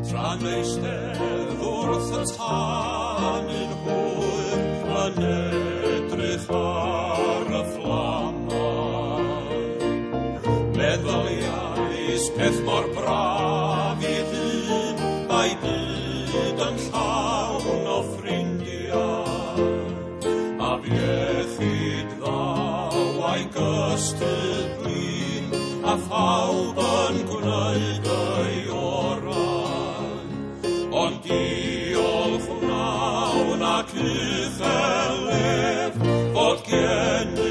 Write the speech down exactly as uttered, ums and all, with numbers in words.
Tra'n eistedd wrth y tanyn hwyr yn edrych ar y fflamau. Meddyliais peth mor braf i ddyn, mae byd yn llawn o ffrindiau. A iechyd ddaw a'i gystyd blin, a phawb yn gwneud ei orau. Ond diolch wnawn ac uchelef, fod gen